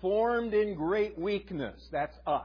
formed in great weakness. That's us.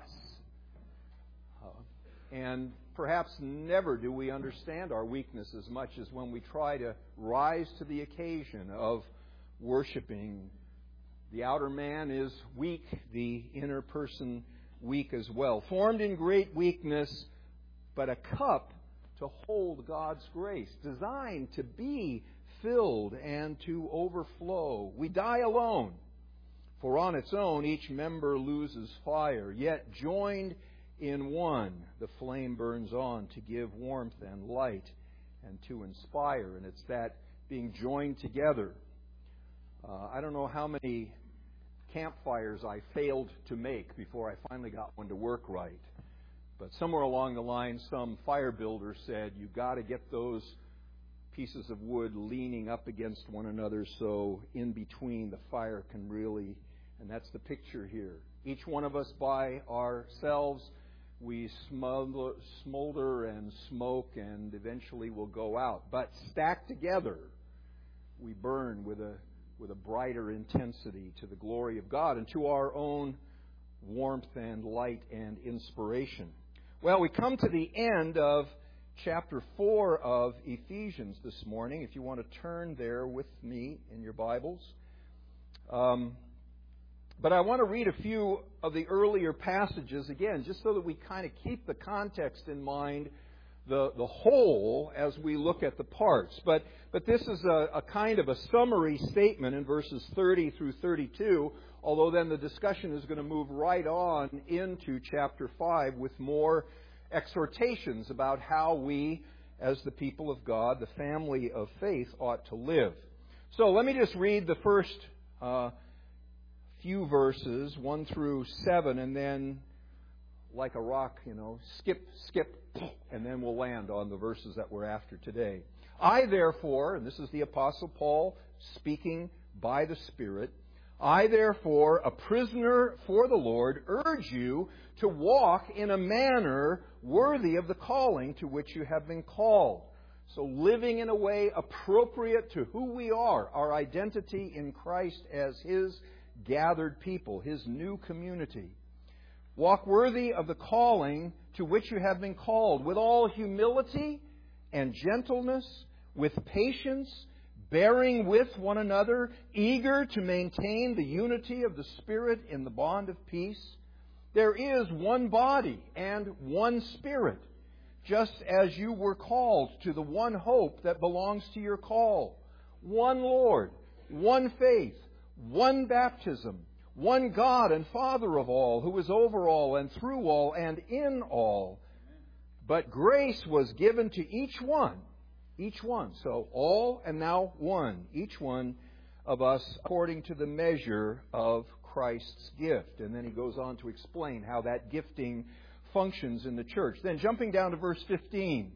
And perhaps never do we understand our weakness as much as when we try to rise to the occasion of worshiping. The outer man is weak, the inner person weak as well. Formed in great weakness, but a cup to hold God's grace, designed to be filled and to overflow. We die alone, for on its own each member loses fire, yet joined in one, the flame burns on to give warmth and light and to inspire. And it's that being joined together. I don't know how many campfires I failed to make before I finally got one to work right. But somewhere along the line, some fire builder said, you've got to get those pieces of wood leaning up against one another so in between the fire can really, and that's the picture here. Each one of us by ourselves, we smolder and smoke and eventually will go out. But stacked together, we burn with a brighter intensity to the glory of God and to our own warmth and light and inspiration. Well, we come to the end of chapter 4 of Ephesians this morning. If you want to turn there with me in your Bibles. But I want to read a few of the earlier passages again, just so that we kind of keep the context in mind, the whole, as we look at the parts. But this is a kind of a summary statement in verses 30 through 32, although then the discussion is going to move right on into chapter 5 with more exhortations about how we, as the people of God, the family of faith, ought to live. So let me just read the first few verses, 1 through 7, and then, like a rock, skip, and then we'll land on the verses that we're after today. I, therefore, and this is the Apostle Paul speaking by the Spirit, I, therefore, a prisoner for the Lord, urge you to walk in a manner worthy of the calling to which you have been called. So living in a way appropriate to who we are, our identity in Christ as His gathered people, His new community. Walk worthy of the calling to which you have been called, with all humility and gentleness, with patience, bearing with one another, eager to maintain the unity of the Spirit in the bond of peace. There is one body and one Spirit, just as you were called to the one hope that belongs to your call. One Lord, one faith, one baptism, one God and Father of all, who is over all and through all and in all. But grace was given to each one. So all and now one. Each one of us according to the measure of Christ's gift. And then he goes on to explain how that gifting functions in the church. Then jumping down to verse 15.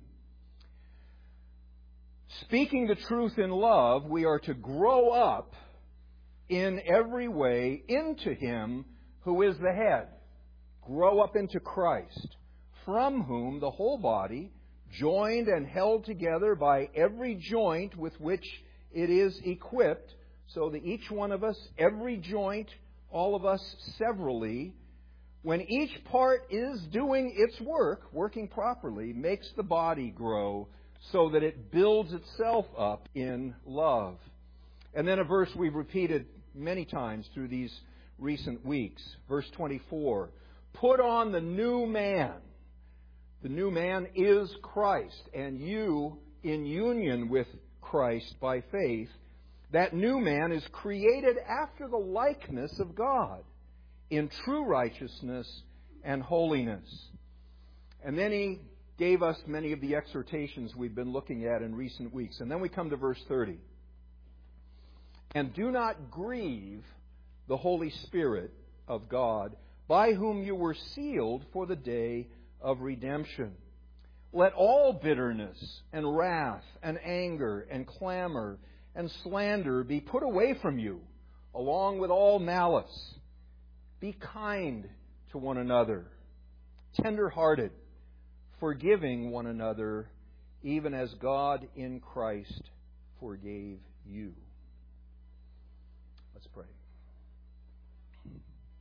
Speaking the truth in love, we are to grow up in every way into Him who is the head. Grow up into Christ, from whom the whole body, joined and held together by every joint with which it is equipped, so that each one of us, every joint, all of us severally, when each part is doing its work, working properly, makes the body grow so that it builds itself up in love. And then a verse we've repeated many times through these recent weeks. Verse 24. Put on the new man. The new man is Christ, and you, in union with Christ by faith, that new man is created after the likeness of God, in true righteousness and holiness. And then he gave us many of the exhortations we've been looking at in recent weeks. And then we come to verse 30. And do not grieve the Holy Spirit of God, by whom you were sealed for the day of redemption. Let all bitterness and wrath and anger and clamor and slander be put away from you, along with all malice. Be kind to one another, tender-hearted, forgiving one another, even as God in Christ forgave you. Let's pray.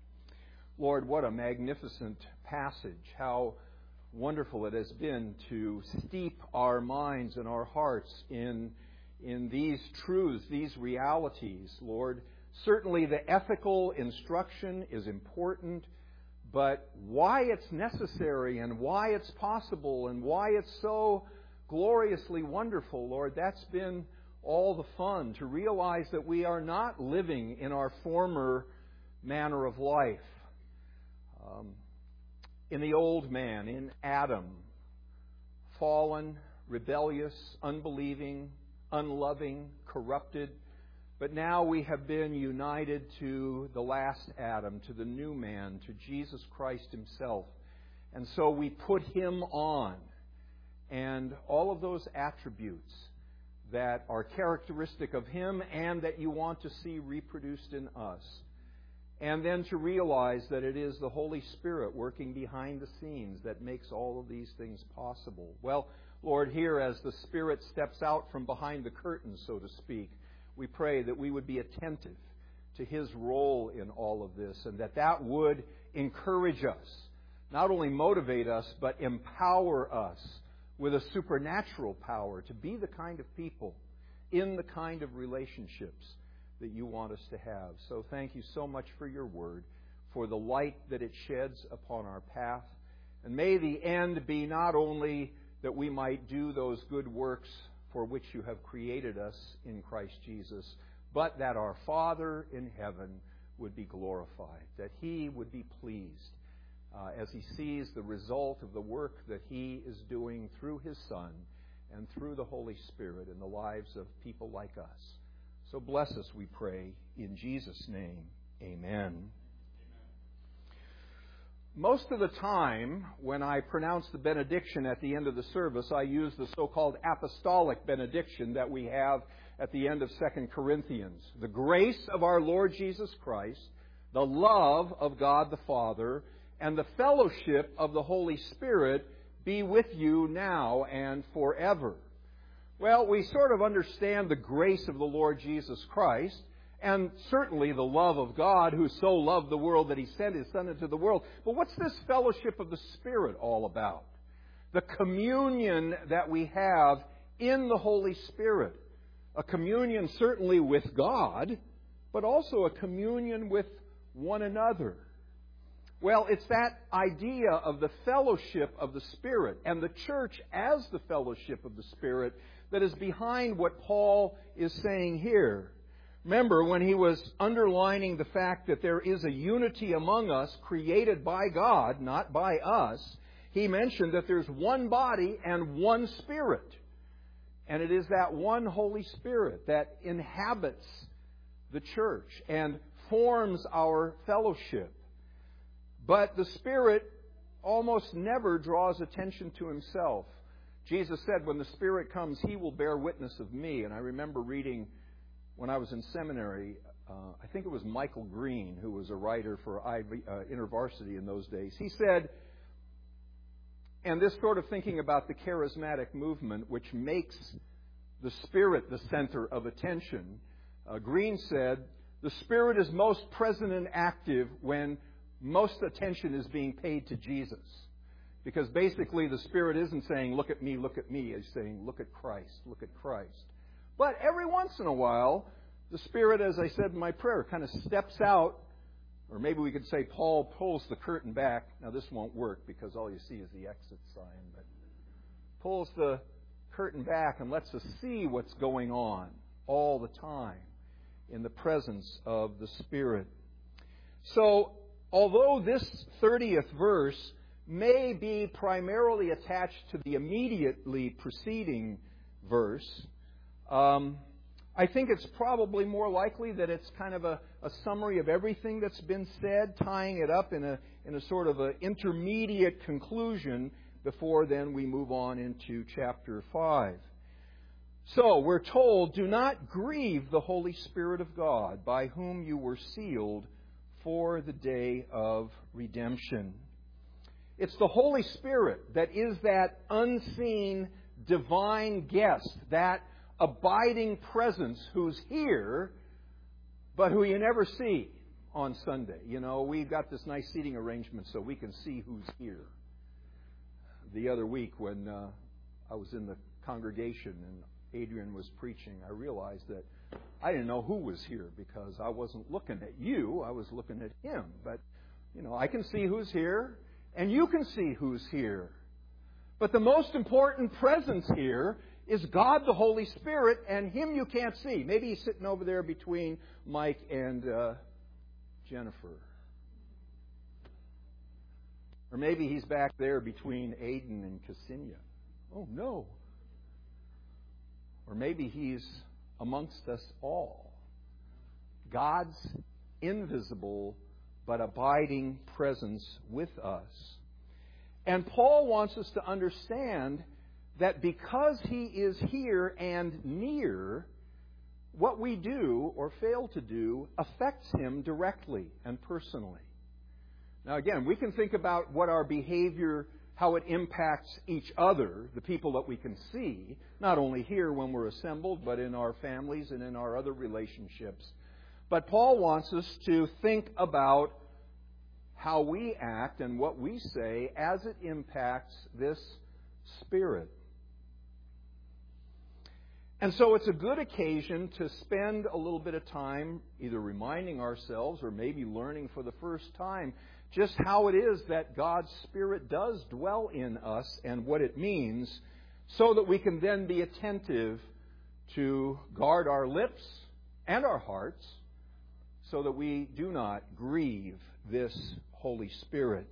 Lord, what a magnificent passage. How wonderful it has been to steep our minds and our hearts in these truths, these realities, Lord. Certainly the ethical instruction is important, but why it's necessary and why it's possible and why it's so gloriously wonderful, Lord, that's been all the fun, to realize that we are not living in our former manner of life. In the old man, in Adam, fallen, rebellious, unbelieving, unloving, corrupted. But now we have been united to the last Adam, to the new man, to Jesus Christ Himself. And so we put Him on. And all of those attributes that are characteristic of Him and that you want to see reproduced in us. And then to realize that it is the Holy Spirit working behind the scenes that makes all of these things possible. Well, Lord, here as the Spirit steps out from behind the curtain, so to speak, we pray that we would be attentive to His role in all of this, and that would encourage us, not only motivate us, but empower us with a supernatural power to be the kind of people in the kind of relationships that you want us to have. So thank you so much for your word, for the light that it sheds upon our path. And may the end be not only that we might do those good works for which you have created us in Christ Jesus, but that our Father in heaven would be glorified, that He would be pleased as He sees the result of the work that He is doing through His Son and through the Holy Spirit in the lives of people like us. So bless us, we pray, in Jesus' name. Amen. Most of the time, when I pronounce the benediction at the end of the service, I use the so-called apostolic benediction that we have at the end of 2 Corinthians. The grace of our Lord Jesus Christ, the love of God the Father, and the fellowship of the Holy Spirit be with you now and forever. Well, we sort of understand the grace of the Lord Jesus Christ, and certainly the love of God, who so loved the world that He sent His Son into the world. But what's this fellowship of the Spirit all about? The communion that we have in the Holy Spirit. A communion certainly with God, but also a communion with one another. Well, it's that idea of the fellowship of the Spirit and the church as the fellowship of the Spirit that is behind what Paul is saying here. Remember, when he was underlining the fact that there is a unity among us created by God, not by us, he mentioned that there's one body and one Spirit. And it is that one Holy Spirit that inhabits the church and forms our fellowship. But the Spirit almost never draws attention to Himself. Jesus said, when the Spirit comes, He will bear witness of me. And I remember reading, when I was in seminary, I think it was Michael Green, who was a writer for InterVarsity in those days. He said, and this sort of thinking about the charismatic movement, which makes the Spirit the center of attention, Green said, the Spirit is most present and active when most attention is being paid to Jesus. Because basically the Spirit isn't saying, look at me, He's saying, look at Christ, look at Christ. But every once in a while, the Spirit, as I said in my prayer, kind of steps out, or maybe we could say Paul pulls the curtain back. Now this won't work because all you see is the exit sign, but pulls the curtain back and lets us see what's going on all the time in the presence of the Spirit. So, although this 30th verse may be primarily attached to the immediately preceding verse, I think it's probably more likely that it's kind of a summary of everything that's been said, tying it up in a sort of an intermediate conclusion before then we move on into chapter 5. So, we're told, do not grieve the Holy Spirit of God, by whom you were sealed for the day of redemption. It's the Holy Spirit that is that unseen divine guest, that abiding presence who's here, but who you never see. on Sunday. You know, we've got this nice seating arrangement so we can see who's here. The other week when I was in the congregation and Adrian was preaching, I realized that I didn't know who was here because I wasn't looking at you, I was looking at him. But, you know, I can see who's here, and you can see who's here. But the most important presence here is God the Holy Spirit, and Him you can't see. Maybe He's sitting over there between Mike and Jennifer. Or maybe He's back there between Aiden and Ksenia. Oh, no. Or maybe He's amongst us all. God's invisible but abiding presence with us. And Paul wants us to understand that because He is here and near, what we do or fail to do affects Him directly and personally. Now again, we can think about what our behavior, how it impacts each other, the people that we can see, not only here when we're assembled, but in our families and in our other relationships. But Paul wants us to think about how we act and what we say as it impacts this Spirit. And so it's a good occasion to spend a little bit of time either reminding ourselves or maybe learning for the first time just how it is that God's Spirit does dwell in us and what it means, so that we can then be attentive to guard our lips and our hearts so that we do not grieve this Holy Spirit.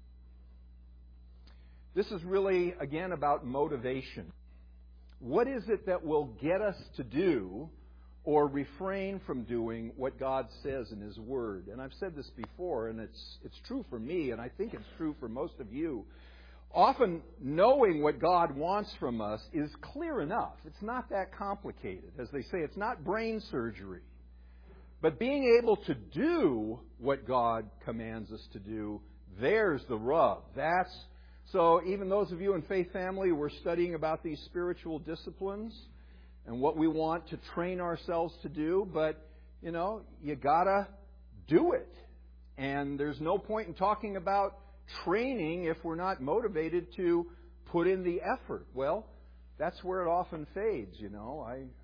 This is really, again, about motivation. What is it that will get us to do or refrain from doing what God says in His Word? And I've said this before, and it's true for me, and I think it's true for most of you. Often knowing what God wants from us is clear enough. It's not that complicated. As they say, it's not brain surgery. But being able to do what God commands us to do, there's the rub. So even those of you in Faith Family, we're studying about these spiritual disciplines and what we want to train ourselves to do, but, you know, you gotta do it. And there's no point in talking about training if we're not motivated to put in the effort. Well, that's where it often fades, you know.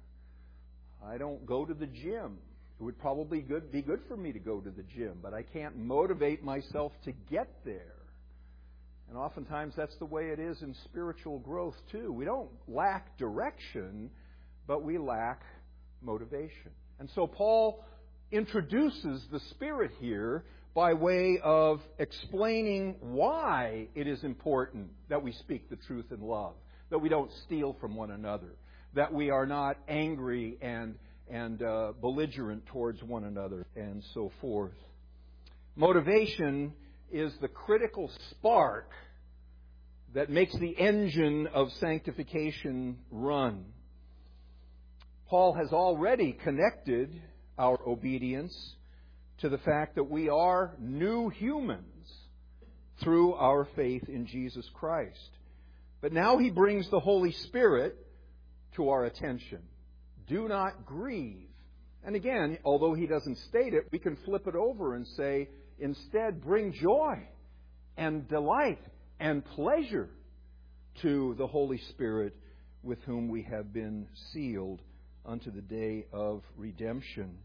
I don't go to the gym. It would probably be good for me to go to the gym, but I can't motivate myself to get there. And oftentimes that's the way it is in spiritual growth too. We don't lack direction, but we lack motivation. And so Paul introduces the Spirit here by way of explaining why it is important that we speak the truth in love, that we don't steal from one another, that we are not angry and belligerent towards one another, and so forth. Motivation is the critical spark that makes the engine of sanctification run. Paul has already connected our obedience to the fact that we are new humans through our faith in Jesus Christ. But now he brings the Holy Spirit to our attention. Do not grieve. And again, although he doesn't state it, we can flip it over and say, instead, bring joy and delight and pleasure to the Holy Spirit with whom we have been sealed unto the day of redemption.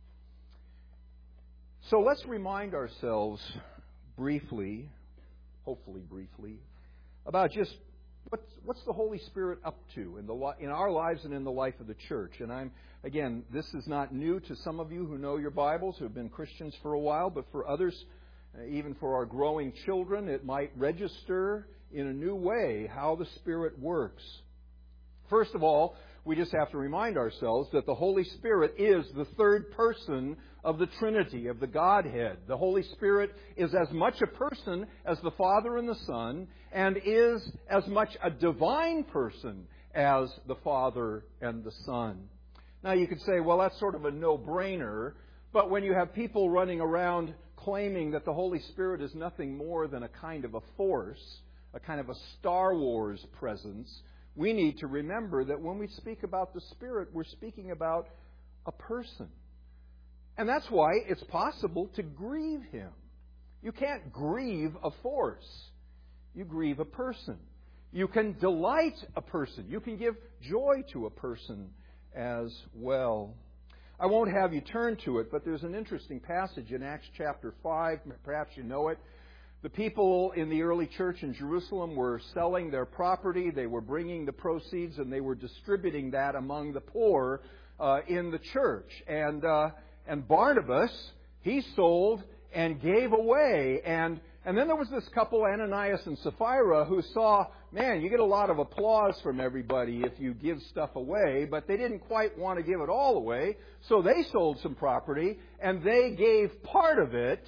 So let's remind ourselves briefly, hopefully briefly, about just what's the Holy Spirit up to in our lives and in the life of the church. And again, this is not new to some of you who know your Bibles, who have been Christians for a while, but for others, even for our growing children, it might register in a new way how the Spirit works. First of all, we just have to remind ourselves that the Holy Spirit is the third person of the Trinity, of the Godhead. The Holy Spirit is as much a person as the Father and the Son, and is as much a divine person as the Father and the Son. Now you could say, well, that's sort of a no-brainer, but when you have people running around claiming that the Holy Spirit is nothing more than a kind of a force, a kind of a Star Wars presence, we need to remember that when we speak about the Spirit, we're speaking about a person. And that's why it's possible to grieve Him. You can't grieve a force. You grieve a person. You can delight a person. You can give joy to a person as well. I won't have you turn to it, but there's an interesting passage in Acts chapter 5. Perhaps you know it. The people in the early church in Jerusalem were selling their property. They were bringing the proceeds and they were distributing that among the poor in the church. And Barnabas, he sold and gave away. And then there was this couple, Ananias and Sapphira, who saw, man, you get a lot of applause from everybody if you give stuff away, but they didn't quite want to give it all away. So they sold some property and they gave part of it,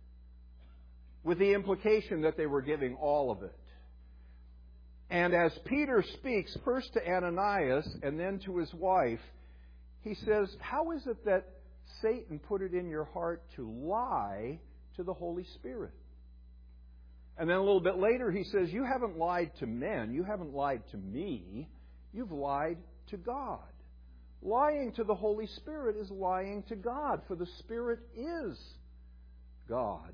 with the implication that they were giving all of it. And as Peter speaks first to Ananias and then to his wife, he says, how is it that Satan put it in your heart to lie to the Holy Spirit? And then a little bit later he says, you haven't lied to men, you haven't lied to me, you've lied to God. Lying to the Holy Spirit is lying to God, for the Spirit is God.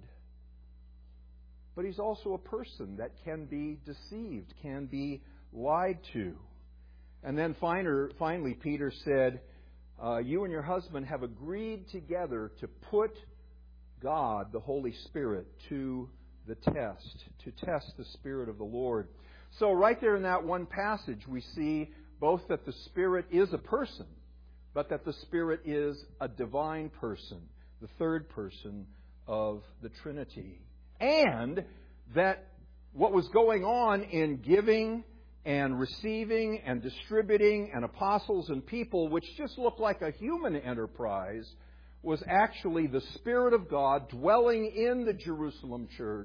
But He's also a person that can be deceived, can be lied to. And then finally, Peter said, you and your husband have agreed together to put God, the Holy Spirit, to the test, to test the Spirit of the Lord. So right there in that one passage, we see both that the Spirit is a person, but that the Spirit is a divine person, the third person of the Trinity. And that what was going on in giving and receiving and distributing and apostles and people, which just looked like a human enterprise, was actually the Spirit of God dwelling in the Jerusalem church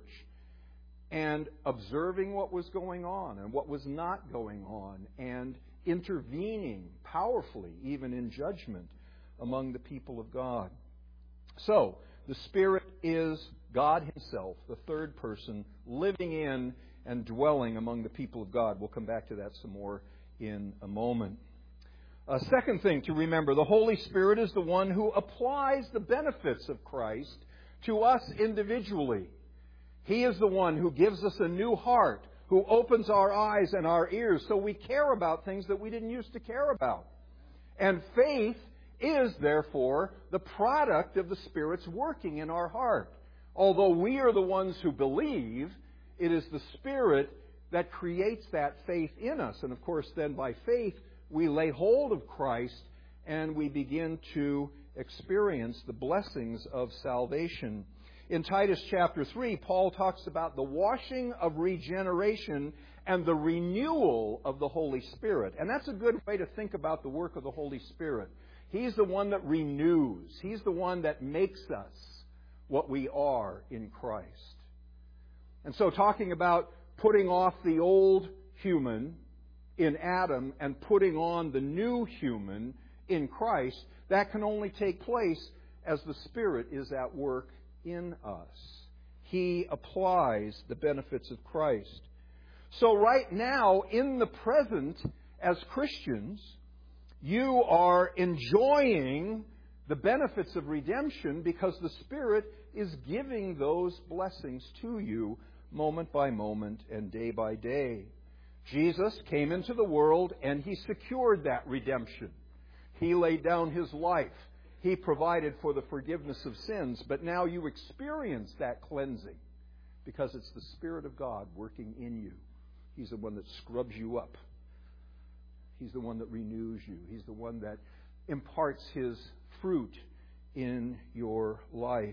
and observing what was going on and what was not going on and intervening powerfully, even in judgment, among the people of God. So, the Spirit is God Himself, the third person, living in and dwelling among the people of God. We'll come back to that some more in a moment. A second thing to remember, the Holy Spirit is the one who applies the benefits of Christ to us individually. He is the one who gives us a new heart, who opens our eyes and our ears so we care about things that we didn't used to care about. And faith is, therefore, the product of the Spirit's working in our heart. Although we are the ones who believe, it is the Spirit that creates that faith in us. And of course, then by faith, we lay hold of Christ and we begin to experience the blessings of salvation. In Titus chapter 3, Paul talks about the washing of regeneration and the renewal of the Holy Spirit. And that's a good way to think about the work of the Holy Spirit. He's the one that renews. He's the one that makes us what we are in Christ. And so talking about putting off the old human in Adam and putting on the new human in Christ, that can only take place as the Spirit is at work in us. He applies the benefits of Christ. So right now, in the present, as Christians, you are enjoying the benefits of redemption because the Spirit is giving those blessings to you moment by moment and day by day. Jesus came into the world and He secured that redemption. He laid down His life. He provided for the forgiveness of sins. But now you experience that cleansing because it's the Spirit of God working in you. He's the one that scrubs you up. He's the one that renews you. He's the one that imparts His fruit in your life.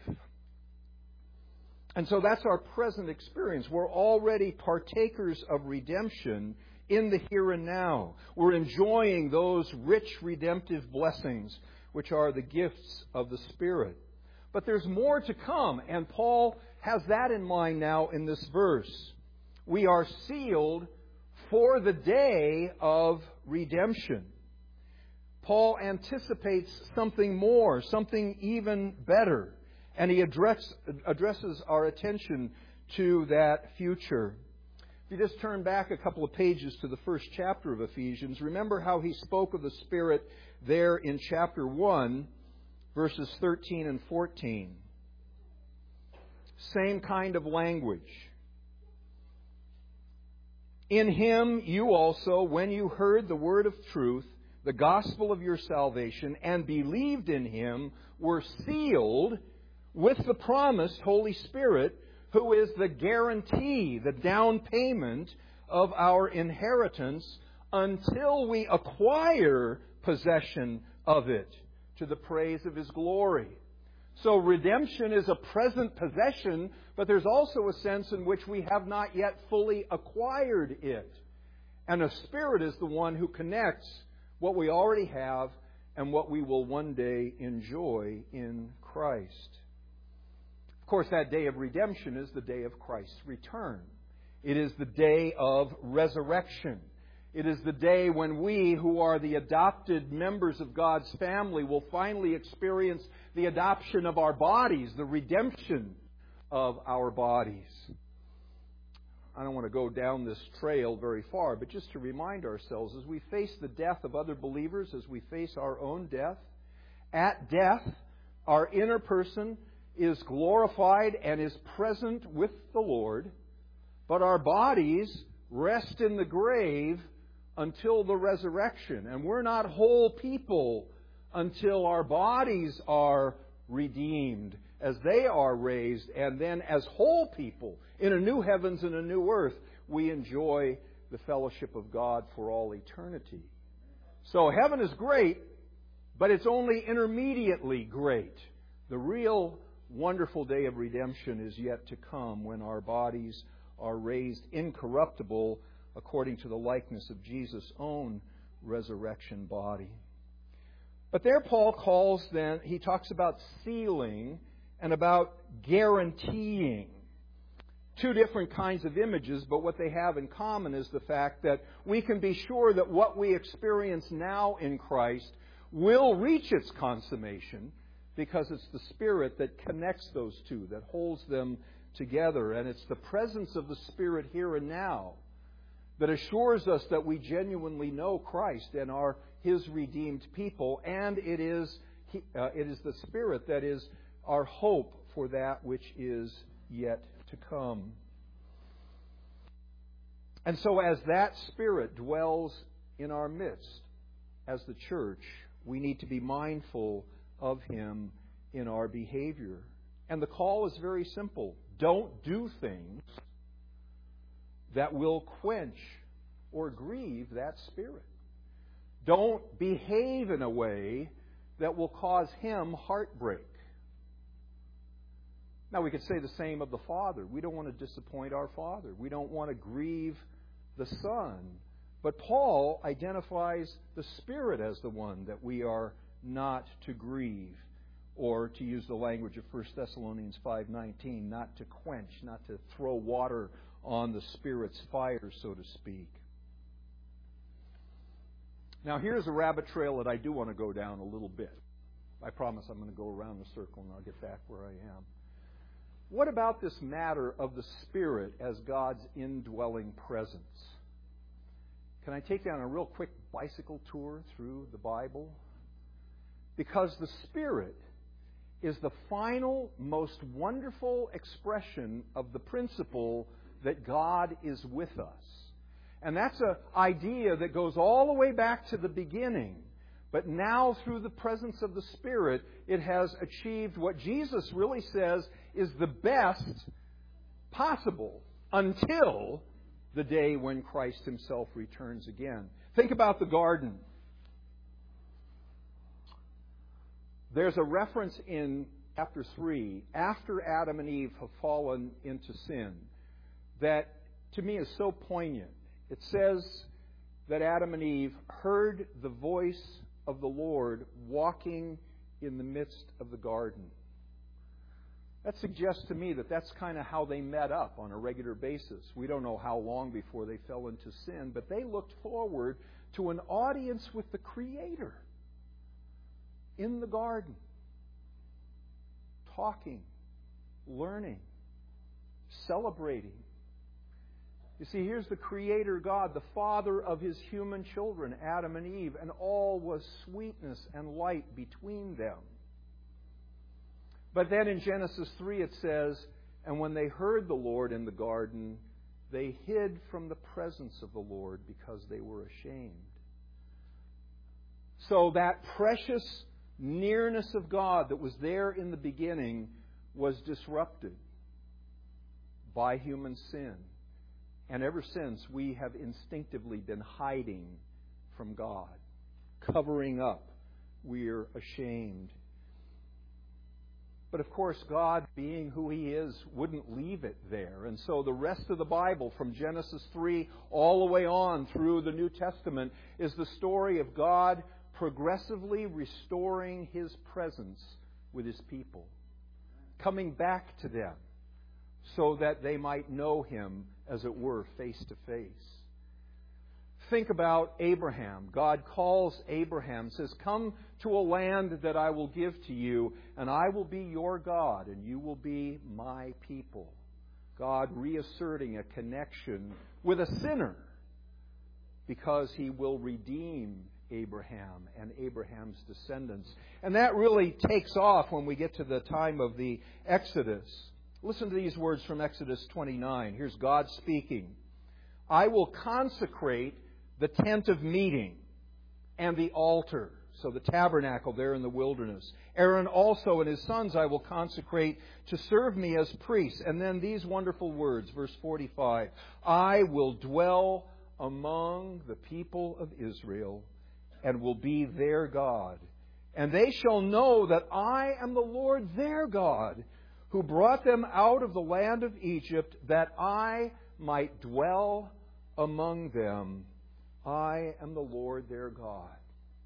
And so that's our present experience. We're already partakers of redemption in the here and now. We're enjoying those rich redemptive blessings, which are the gifts of the Spirit. But there's more to come, and Paul has that in mind now in this verse. We are sealed for the day of redemption. Paul anticipates something more, something even better. And he addresses our attention to that future. If you just turn back a couple of pages to the first chapter of Ephesians, remember how he spoke of the Spirit there in chapter 1, verses 13 and 14. Same kind of language. In Him you also, when you heard the word of truth, the gospel of your salvation, and believed in Him, were sealed with the promised Holy Spirit, who is the guarantee, the down payment of our inheritance until we acquire possession of it to the praise of His glory. So redemption is a present possession, but there's also a sense in which we have not yet fully acquired it. And the Spirit is the one who connects what we already have and what we will one day enjoy in Christ. Of course, that day of redemption is the day of Christ's return. It is the day of resurrection. It is the day when we, who are the adopted members of God's family, will finally experience the adoption of our bodies, the redemption of our bodies. I don't want to go down this trail very far, but just to remind ourselves, as we face the death of other believers, as we face our own death, at death, our inner person is glorified and is present with the Lord, but our bodies rest in the grave until the resurrection. And we're not whole people until our bodies are redeemed, as they are raised, and then as whole people in a new heavens and a new earth, we enjoy the fellowship of God for all eternity. So heaven is great, but it's only intermediately great. The real wonderful day of redemption is yet to come, when our bodies are raised incorruptible according to the likeness of Jesus' own resurrection body. But there Paul he talks about sealing and about guaranteeing. Two different kinds of images, but what they have in common is the fact that we can be sure that what we experience now in Christ will reach its consummation, because it's the Spirit that connects those two, that holds them together. And it's the presence of the Spirit here and now that assures us that we genuinely know Christ and are His redeemed people. And it is the Spirit that is our hope for that which is yet to come. And so as that Spirit dwells in our midst, as the church, we need to be mindful of Him in our behavior. And the call is very simple. Don't do things that will quench or grieve that Spirit. Don't behave in a way that will cause Him heartbreak. Now, we could say the same of the Father. We don't want to disappoint our Father. We don't want to grieve the Son. But Paul identifies the Spirit as the one that we are not to grieve, or to use the language of 1 Thessalonians 5:19, not to quench, not to throw water on the Spirit's fire, so to speak. Now, here's a rabbit trail that I do want to go down a little bit. I promise I'm going to go around the circle and I'll get back where I am. What about this matter of the Spirit as God's indwelling presence? Can I take you on a real quick bicycle tour through the Bible? Because the Spirit is the final, most wonderful expression of the principle that God is with us. And that's an idea that goes all the way back to the beginning. But now, through the presence of the Spirit, it has achieved what Jesus really says is the best possible until the day when Christ Himself returns again. Think about the garden. There's a reference in chapter 3, after Adam and Eve have fallen into sin, that to me is so poignant. It says that Adam and Eve heard the voice of the Lord walking in the midst of the garden. That suggests to me that that's kind of how they met up on a regular basis. We don't know how long before they fell into sin, but they looked forward to an audience with the Creator in the garden, talking, learning, celebrating. You see, here's the Creator God, the Father of His human children, Adam and Eve, and all was sweetness and light between them. But then in Genesis 3 it says, and when they heard the Lord in the garden, they hid from the presence of the Lord because they were ashamed. So that precious nearness of God that was there in the beginning was disrupted by human sin. And ever since, we have instinctively been hiding from God, covering up. We're ashamed. But of course, God, being who He is, wouldn't leave it there. And so the rest of the Bible, from Genesis 3 all the way on through the New Testament, is the story of God progressively restoring His presence with His people, coming back to them so that they might know Him, as it were, face to face. Think about Abraham. God calls Abraham, says, "Come to a land that I will give to you, and I will be your God, and you will be my people." God reasserting a connection with a sinner because He will redeem Abraham and Abraham's descendants. And that really takes off when we get to the time of the Exodus. Listen to these words from Exodus 29. Here's God speaking. "I will consecrate the tent of meeting and the altar." So the tabernacle there in the wilderness. "Aaron also and his sons I will consecrate to serve me as priests." And then these wonderful words, verse 45. "I will dwell among the people of Israel and will be their God. And they shall know that I am the Lord their God, who brought them out of the land of Egypt, that I might dwell among them. I am the Lord their God."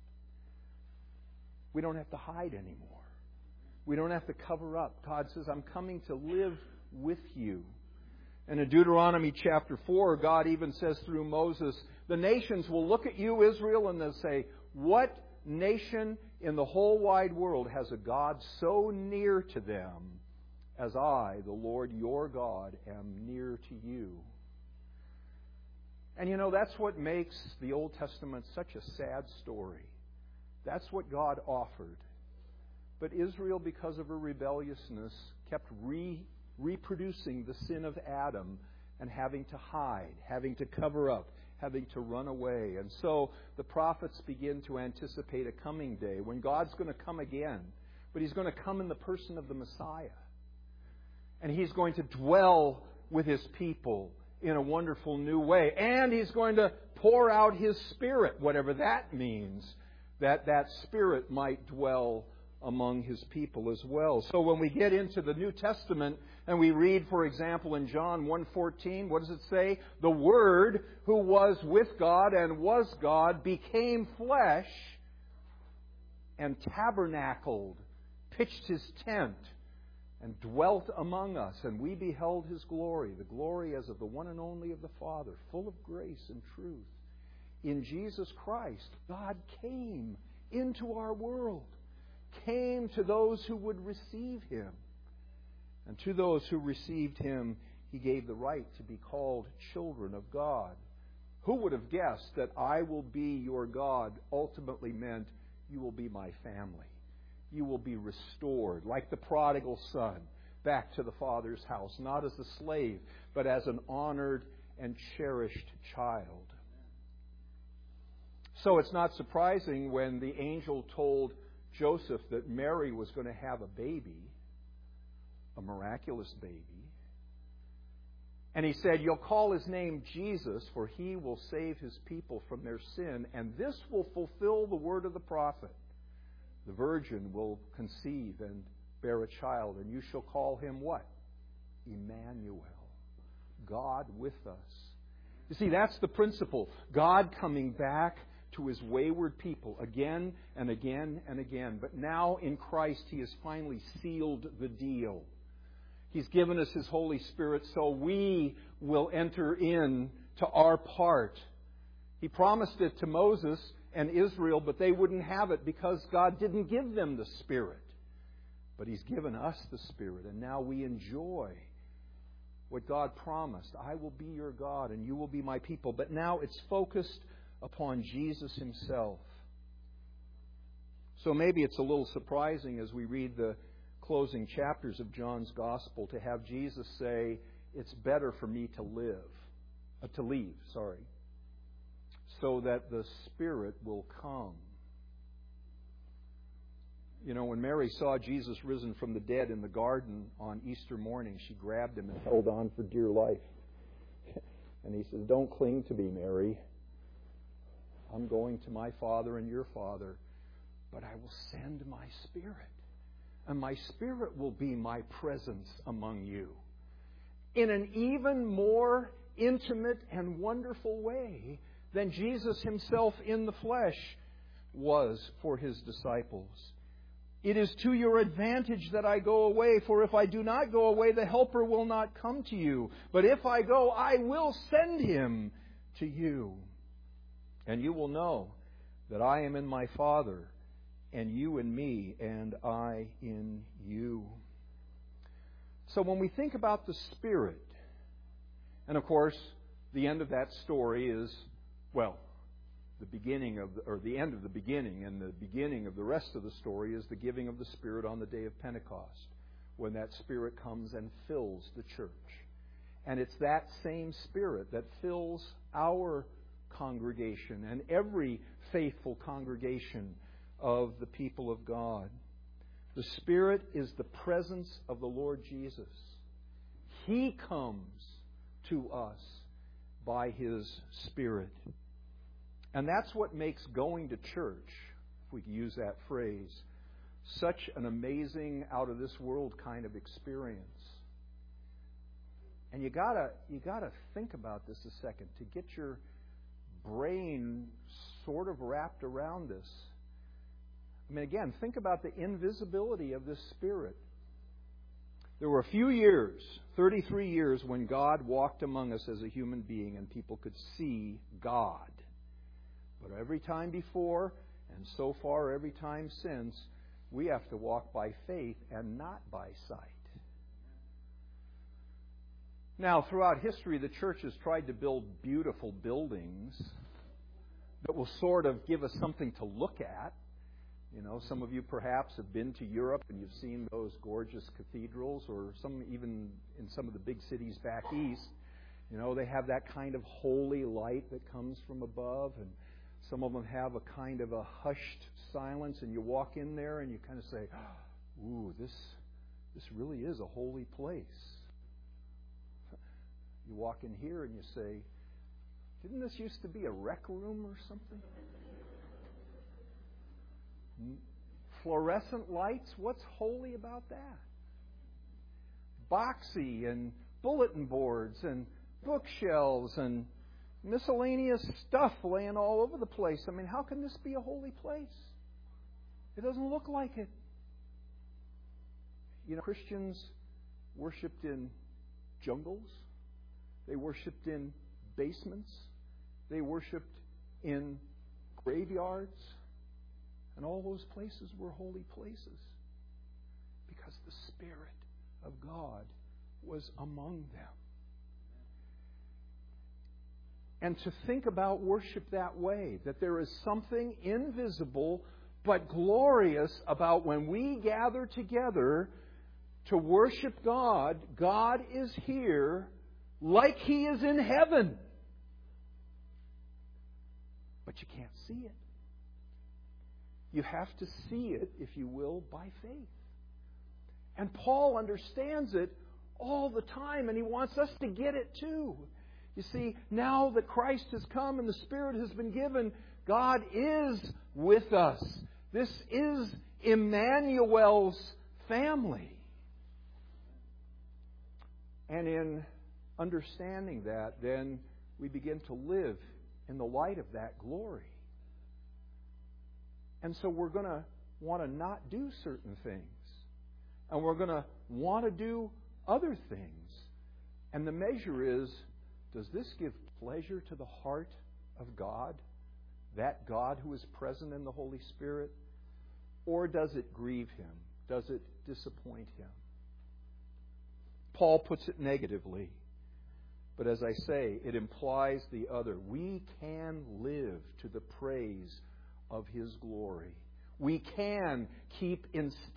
We don't have to hide anymore. We don't have to cover up. God says, "I'm coming to live with you." And in Deuteronomy chapter 4, God even says through Moses, the nations will look at you, Israel, and they'll say, "What nation in the whole wide world has a God so near to them as I, the Lord your God, am near to you?" And you know, that's what makes the Old Testament such a sad story. That's what God offered. But Israel, because of her rebelliousness, kept reproducing the sin of Adam and having to hide, having to cover up, having to run away. And so the prophets begin to anticipate a coming day when God's going to come again. But He's going to come in the person of the Messiah. And He's going to dwell with His people in a wonderful new way. And He's going to pour out His Spirit, whatever that means, that Spirit might dwell among His people as well. So when we get into the New Testament and we read, for example, in John 1:14, what does it say? "The Word, who was with God and was God, became flesh and tabernacled, pitched His tent, and dwelt among us. And we beheld His glory, the glory as of the one and only of the Father, full of grace and truth." In Jesus Christ, God came into our world, came to those who would receive Him. And to those who received Him, He gave the right to be called children of God. Who would have guessed that "I will be your God" ultimately meant you will be my family? You will be restored, like the prodigal son, back to the Father's house, not as a slave, but as an honored and cherished child. So it's not surprising when the angel told Joseph that Mary was going to have a baby, a miraculous baby. And he said, "You'll call His name Jesus, for He will save His people from their sin, and this will fulfill the word of the prophet. The virgin will conceive and bear a child, and you shall call Him" what? Emmanuel, God with us. You see, that's the principle. God coming back to His wayward people again and again and again. But now in Christ He has finally sealed the deal. He's given us His Holy Spirit so we will enter in to our part. He promised it to Moses and Israel, but they wouldn't have it because God didn't give them the Spirit. But He's given us the Spirit, and now we enjoy what God promised. "I will be your God, and you will be my people." But now it's focused upon Jesus Himself. So maybe it's a little surprising as we read the closing chapters of John's Gospel to have Jesus say, "It's better for me to leave, so that the Spirit will come." You know, when Mary saw Jesus risen from the dead in the garden on Easter morning, she grabbed him and held on for dear life. And he says, "Don't cling to me, Mary. I'm going to my Father and your Father, but I will send my Spirit. And my Spirit will be my presence among you in an even more intimate and wonderful way than Jesus himself in the flesh was for his disciples. It is to your advantage that I go away, for if I do not go away, the Helper will not come to you. But if I go, I will send him to you. And you will know that I am in my Father, and you in me, and I in you." So when we think about the Spirit, and of course, the end of that story is, well, the beginning of the end of the beginning, and the beginning of the rest of the story is the giving of the Spirit on the day of Pentecost, when that Spirit comes and fills the church. And it's that same Spirit that fills our congregation and every faithful congregation of the people of God. The Spirit is the presence of the Lord Jesus. He comes to us by His Spirit. And that's what makes going to church, if we can use that phrase, such an amazing, out-of-this-world kind of experience. And you gotta think about this a second to get your brain sort of wrapped around this. I mean, again, think about the invisibility of this Spirit. There were a few years, 33 years, when God walked among us as a human being and people could see God. But every time before, and so far every time since, we have to walk by faith and not by sight. Now, throughout history, the church has tried to build beautiful buildings that will sort of give us something to look at. You know, some of you perhaps have been to Europe and you've seen those gorgeous cathedrals, or some even in some of the big cities back east. You know, they have that kind of holy light that comes from above, and some of them have a kind of a hushed silence, and you walk in there and you kind of say, "Ooh, this really is a holy place." You walk in here and you say, "Didn't this used to be a rec room or something?" Fluorescent lights, what's holy about that? Boxy and bulletin boards and bookshelves and miscellaneous stuff laying all over the place. I mean, how can this be a holy place? It doesn't look like it. You know, Christians worshipped in jungles. They worshipped in basements. They worshipped in graveyards. And all those places were holy places because the Spirit of God was among them. And to think about worship that way, that there is something invisible but glorious about when we gather together to worship God. God is here like He is in heaven. But you can't see it. You have to see it, if you will, by faith. And Paul understands it all the time, and he wants us to get it too. You see, now that Christ has come and the Spirit has been given, God is with us. This is Emmanuel's family. And in understanding that, then we begin to live in the light of that glory. And so we're going to want to not do certain things. And we're going to want to do other things. And the measure is, does this give pleasure to the heart of God? That God who is present in the Holy Spirit? Or does it grieve Him? Does it disappoint Him? Paul puts it negatively. But as I say, it implies the other. We can live to the praise of His glory. We can keep in step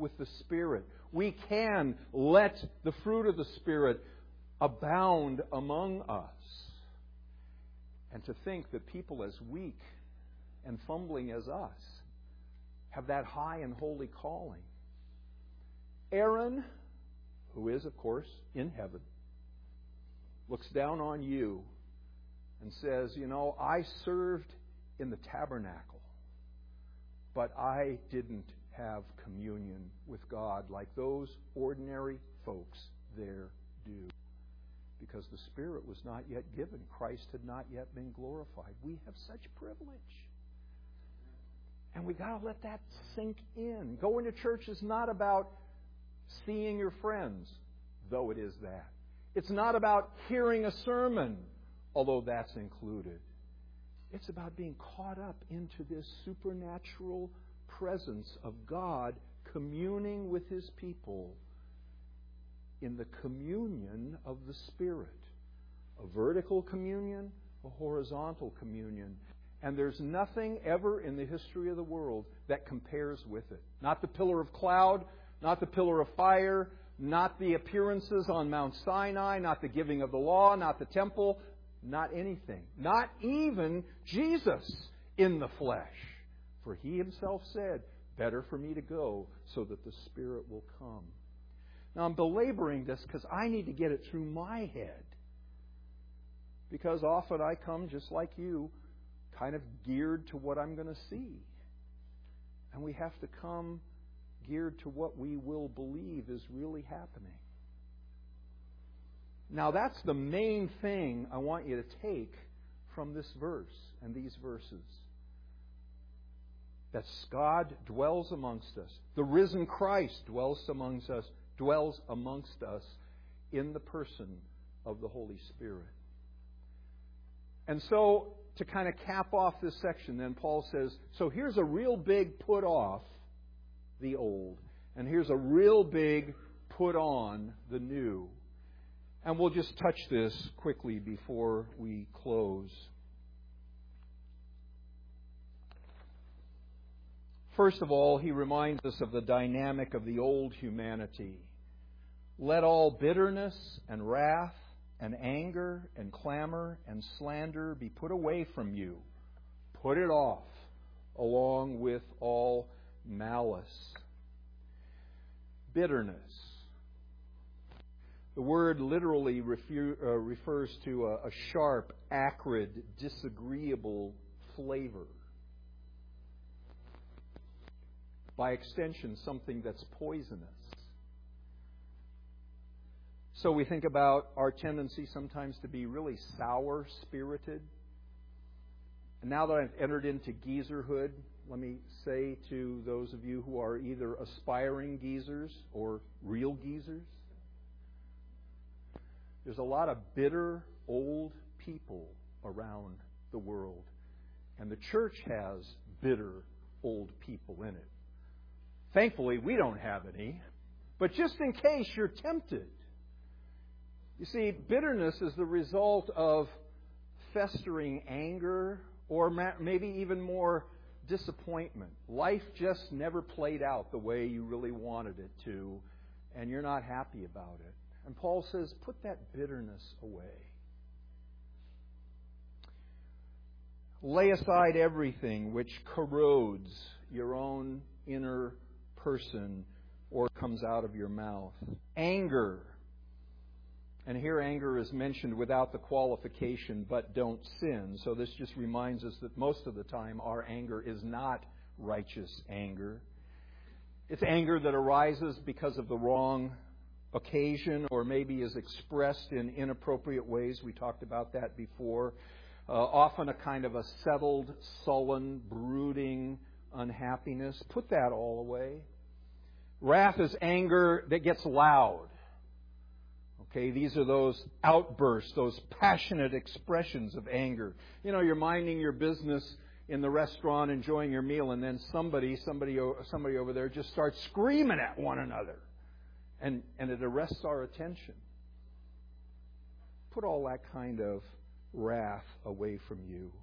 with the Spirit. We can let the fruit of the Spirit abound among us. And to think that people as weak and fumbling as us have that high and holy calling. Aaron, who is, of course, in heaven, looks down on you and says, I served in the tabernacle, but I didn't have communion with God like those ordinary folks there do. Because the Spirit was not yet given. Christ had not yet been glorified. We have such privilege. And we got to let that sink in. Going to church is not about seeing your friends, though it is that. It's not about hearing a sermon, although that's included. It's about being caught up into this supernatural presence of God communing with His people in the communion of the Spirit. A vertical communion, a horizontal communion. And there's nothing ever in the history of the world that compares with it. Not the pillar of cloud, not the pillar of fire, not the appearances on Mount Sinai, not the giving of the law, not the temple, not anything. Not even Jesus in the flesh. For He Himself said, better for me to go so that the Spirit will come. Now I'm belaboring this because I need to get it through my head. Because often I come just like you, kind of geared to what I'm going to see. And we have to come geared to what we will believe is really happening. Now that's the main thing I want you to take from this verse and these verses. That God dwells amongst us. The risen Christ dwells amongst us in the person of the Holy Spirit. And so, to kind of cap off this section, then Paul says, so here's a real big put off the old, and here's a real big put on the new. And we'll just touch this quickly before we close. First of all, he reminds us of the dynamic of the old humanity. Let all bitterness and wrath and anger and clamor and slander be put away from you. Put it off, along with all malice. Bitterness. The word literally refers to a sharp, acrid, disagreeable flavor. By extension, something that's poisonous. So we think about our tendency sometimes to be really sour-spirited. And now that I've entered into geezerhood, let me say to those of you who are either aspiring geezers or real geezers, there's a lot of bitter, old people around the world. And the church has bitter, old people in it. Thankfully, we don't have any. But just in case you're tempted. You see, bitterness is the result of festering anger or maybe even more disappointment. Life just never played out the way you really wanted it to, and you're not happy about it. And Paul says, put that bitterness away. Lay aside everything which corrodes your own inner person or comes out of your mouth. Anger. And here anger is mentioned without the qualification, but don't sin. So this just reminds us that most of the time our anger is not righteous anger. It's anger that arises because of the wrong occasion or maybe is expressed in inappropriate ways. We talked about that before. Often a kind of a settled, sullen, brooding unhappiness. Put that all away. Wrath is anger that gets loud. Okay, these are those outbursts, those passionate expressions of anger. You know, you're minding your business in the restaurant, enjoying your meal, and then somebody over there just starts screaming at one another. And it arrests our attention. Put all that kind of wrath away from you.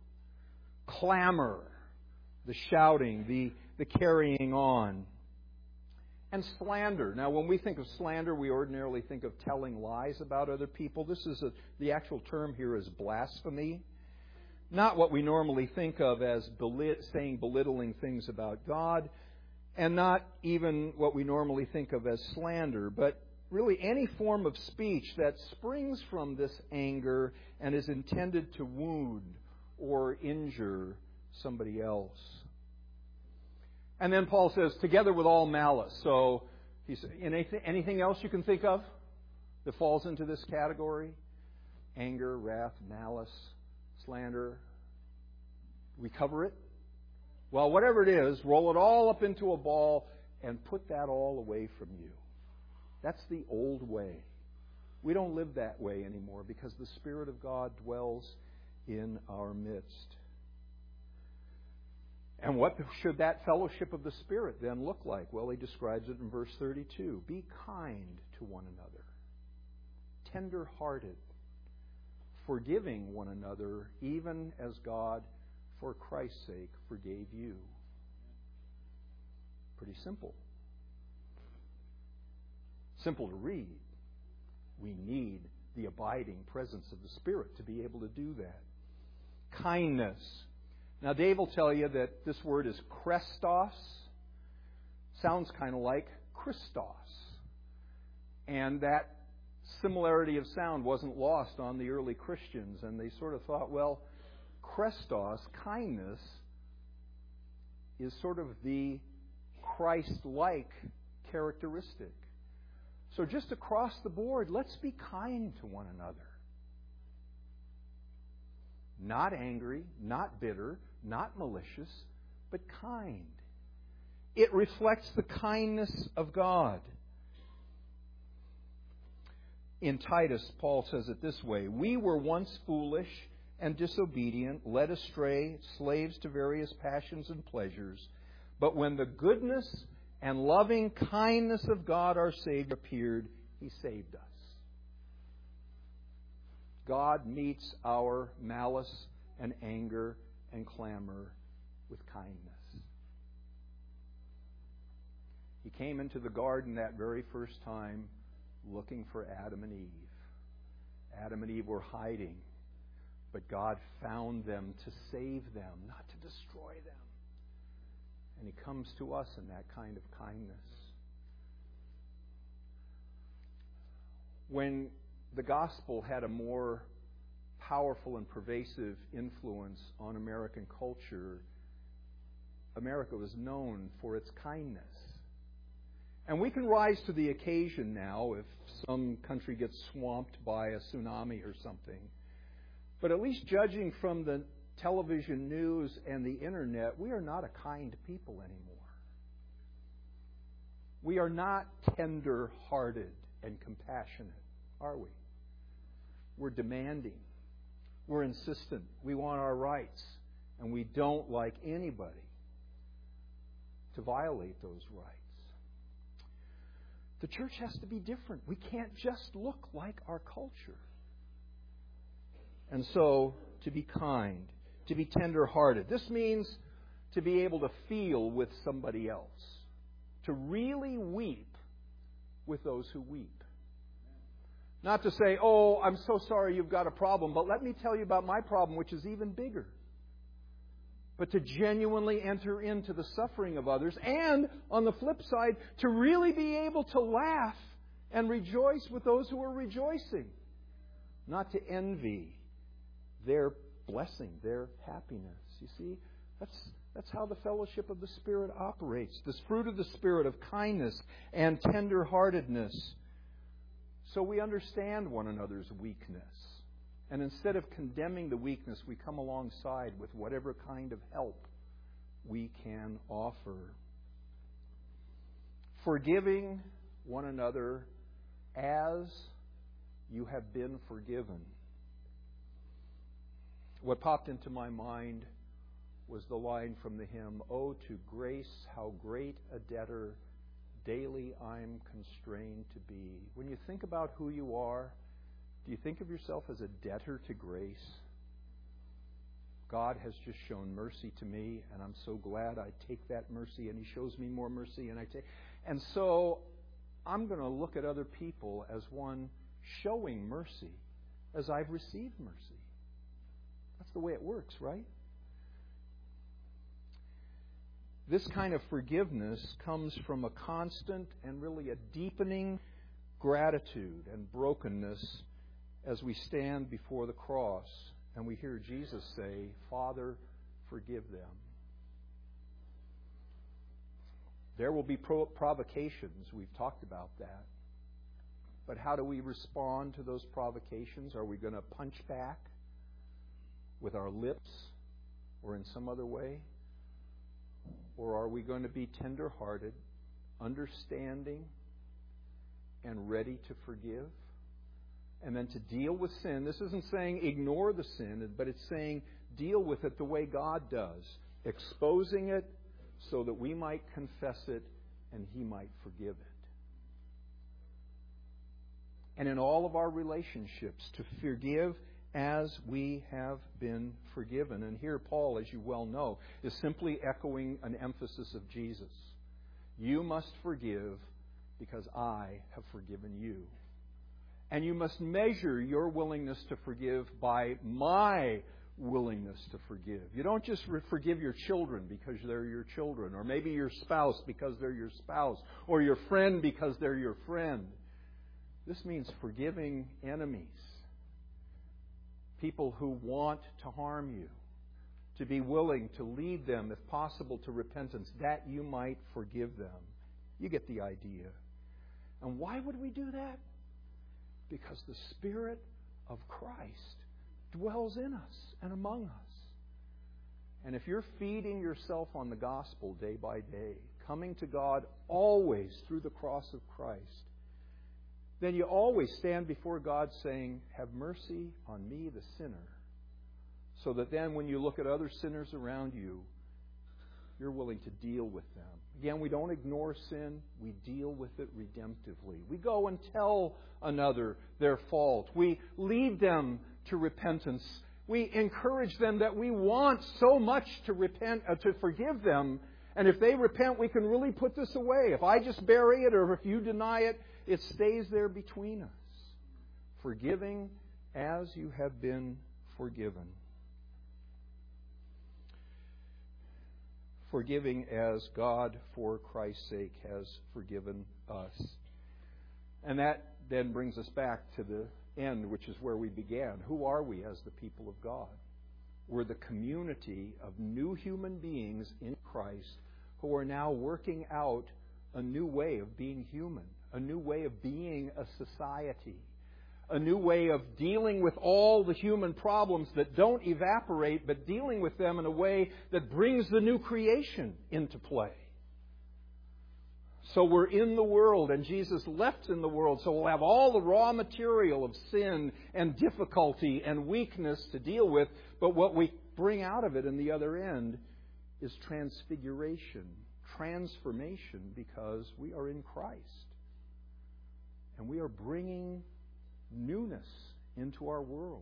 Clamor, the shouting, the carrying on. And slander. Now, when we think of slander, we ordinarily think of telling lies about other people. The actual term here is blasphemy. Not what we normally think of as saying belittling things about God, and not even what we normally think of as slander, but really any form of speech that springs from this anger and is intended to wound or injure somebody else. And then Paul says, together with all malice. So, anything else you can think of that falls into this category? Anger, wrath, malice, slander. We cover it? Well, whatever it is, roll it all up into a ball and put that all away from you. That's the old way. We don't live that way anymore because the Spirit of God dwells in our midst. And what should that fellowship of the Spirit then look like? Well, he describes it in verse 32. Be kind to one another, tender-hearted, forgiving one another, even as God, for Christ's sake, forgave you. Pretty simple. Simple to read. We need the abiding presence of the Spirit to be able to do that. Kindness. Now, Dave will tell you that this word is Christos. Sounds kind of like Christos. And that similarity of sound wasn't lost on the early Christians. And they sort of thought, well, Christos, kindness, is sort of the Christ-like characteristic. So just across the board, let's be kind to one another. Not angry, not bitter, not malicious, but kind. It reflects the kindness of God. In Titus, Paul says it this way, we were once foolish and disobedient, led astray, slaves to various passions and pleasures. But when the goodness and loving kindness of God our Savior appeared, He saved us. God meets our malice and anger and clamor with kindness. He came into the garden that very first time looking for Adam and Eve. Adam and Eve were hiding, but God found them to save them, not to destroy them. And He comes to us in that kind of kindness. When the gospel had a more powerful and pervasive influence on American culture, America was known for its kindness. And we can rise to the occasion now if some country gets swamped by a tsunami or something. But at least judging from the television news and the internet, we are not a kind people anymore. We are not tender-hearted and compassionate, are we? We're demanding. We're insistent. We want our rights. And we don't like anybody to violate those rights. The church has to be different. We can't just look like our culture. And so, to be kind, to be tender-hearted. This means to be able to feel with somebody else. To really weep with those who weep. Not to say, oh, I'm so sorry you've got a problem, but let me tell you about my problem, which is even bigger. But to genuinely enter into the suffering of others, and on the flip side, to really be able to laugh and rejoice with those who are rejoicing. Not to envy their blessing, their happiness. You see, that's how the fellowship of the Spirit operates. This fruit of the Spirit of kindness and tender-heartedness. So we understand one another's weakness. And instead of condemning the weakness, we come alongside with whatever kind of help we can offer. Forgiving one another as you have been forgiven. What popped into my mind was the line from the hymn, "Oh, to grace, how great a debtor daily I'm constrained to be." When you think about who you are, do you think of yourself as a debtor to grace? God has just shown mercy to me, and I'm so glad I take that mercy, and He shows me more mercy, and I take. And so I'm going to look at other people as one showing mercy as I've received mercy. That's the way it works, right? This kind of forgiveness comes from a constant and really a deepening gratitude and brokenness as we stand before the cross and we hear Jesus say, Father, forgive them. There will be provocations. We've talked about that. But how do we respond to those provocations? Are we going to punch back with our lips or in some other way? Or are we going to be tender-hearted, understanding, and ready to forgive? And then to deal with sin. This isn't saying ignore the sin, but it's saying deal with it the way God does, exposing it so that we might confess it and He might forgive it. And in all of our relationships, to forgive as we have been forgiven. And here Paul, as you well know, is simply echoing an emphasis of Jesus. You must forgive because I have forgiven you. And you must measure your willingness to forgive by my willingness to forgive. You don't just forgive your children because they're your children, or maybe your spouse because they're your spouse, or your friend because they're your friend. This means forgiving enemies, people who want to harm you, to be willing to lead them, if possible, to repentance, that you might forgive them. You get the idea. And why would we do that? Because the Spirit of Christ dwells in us and among us. And if you're feeding yourself on the gospel day by day, coming to God always through the cross of Christ, then you always stand before God saying, have mercy on me, the sinner. So that then when you look at other sinners around you, you're willing to deal with them. Again, we don't ignore sin. We deal with it redemptively. We go and tell another their fault. We lead them to repentance. We encourage them that we want so much to to forgive them. And if they repent, we can really put this away. If I just bury it or if you deny it, it stays there between us. Forgiving as you have been forgiven. Forgiving as God, for Christ's sake, has forgiven us. And that then brings us back to the end, which is where we began. Who are we as the people of God? We're the community of new human beings in Christ who are now working out a new way of being human, a new way of being a society, a new way of dealing with all the human problems that don't evaporate, but dealing with them in a way that brings the new creation into play. So we're in the world, and Jesus left in the world, so we'll have all the raw material of sin and difficulty and weakness to deal with, but what we bring out of it in the other end is transfiguration, transformation, because we are in Christ. And we are bringing newness into our world.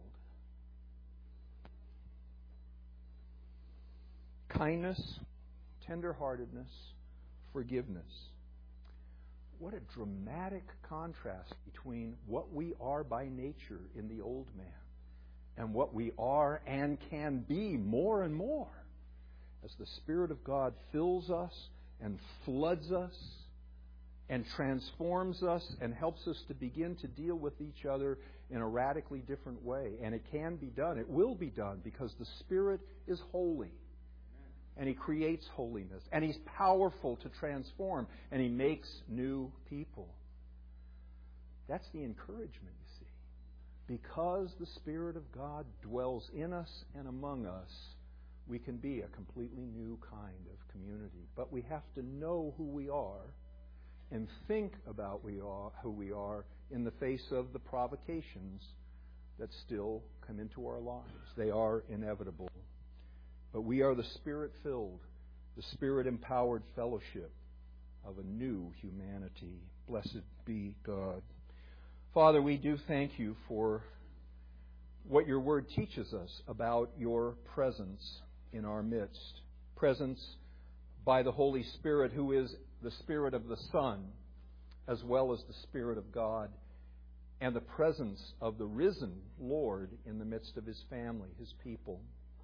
Kindness, tenderheartedness, forgiveness. What a dramatic contrast between what we are by nature in the old man and what we are and can be more and more as the Spirit of God fills us and floods us and transforms us and helps us to begin to deal with each other in a radically different way. And it can be done. It will be done because the Spirit is holy. And He creates holiness. And He's powerful to transform. And He makes new people. That's the encouragement, you see. Because the Spirit of God dwells in us and among us, we can be a completely new kind of community. But we have to know who we are and think about who we are in the face of the provocations that still come into our lives. They are inevitable. But we are the Spirit-filled, the Spirit-empowered fellowship of a new humanity. Blessed be God. Father, we do thank You for what Your Word teaches us about Your presence in our midst. Presence by the Holy Spirit, who is the Spirit of the Son, as well as the Spirit of God, and the presence of the risen Lord in the midst of His family, His people.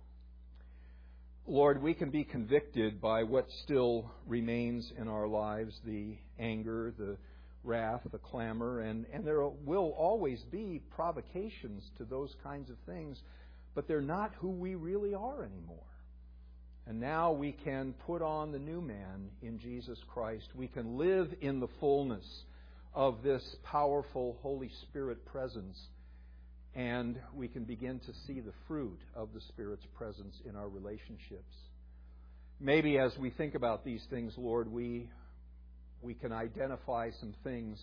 Lord, we can be convicted by what still remains in our lives, the anger, the wrath, the clamor, and there will always be provocations to those kinds of things, but they're not who we really are anymore. And now we can put on the new man in Jesus Christ. We can live in the fullness of this powerful Holy Spirit presence, and we can begin to see the fruit of the Spirit's presence in our relationships. Maybe as we think about these things, Lord, we can identify some things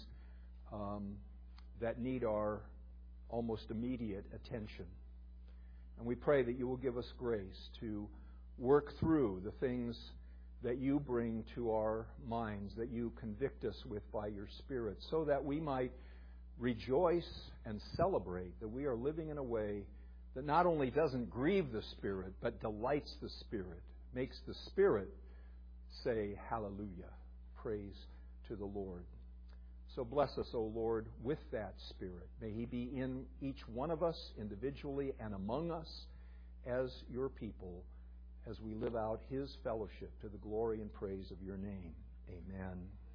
that need our almost immediate attention. And we pray that you will give us grace to work through the things that you bring to our minds, that you convict us with by your Spirit, so that we might rejoice and celebrate that we are living in a way that not only doesn't grieve the Spirit, but delights the Spirit, makes the Spirit say, hallelujah, praise to the Lord. So bless us, O Lord, with that Spirit. May He be in each one of us individually and among us as your people, as we live out His fellowship to the glory and praise of your name. Amen.